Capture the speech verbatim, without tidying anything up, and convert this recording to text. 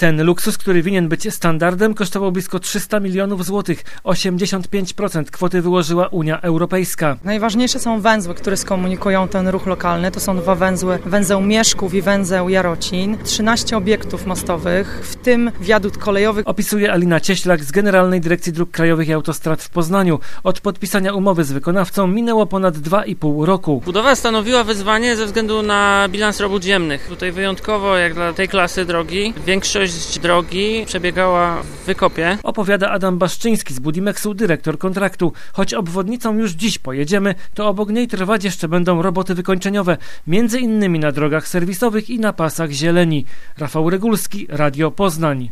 Ten luksus, który winien być standardem, kosztował blisko trzysta milionów złotych. osiemdziesiąt pięć procent kwoty wyłożyła Unia Europejska. Najważniejsze są węzły, które skomunikują ten ruch lokalny. To są dwa węzły, węzeł Mieszków i węzeł Jarocin. trzynaście obiektów mostowych, w tym wiadukt kolejowy. Opisuje Alina Cieślak z Generalnej Dyrekcji Dróg Krajowych i Autostrad w Poznaniu. Od podpisania umowy z wykonawcą minęło ponad dwa i pół roku. Budowa stanowiła wyzwanie ze względu na bilans robót ziemnych. Tutaj wyjątkowo, jak dla tej klasy drogi, większość drogi przebiegała w wykopie. Opowiada Adam Baszczyński z Budimexu, dyrektor kontraktu. Choć obwodnicą już dziś pojedziemy, to obok niej trwać jeszcze będą roboty wykończeniowe, między innymi na drogach serwisowych i na pasach zieleni. Rafał Regulski, Radio Poznań.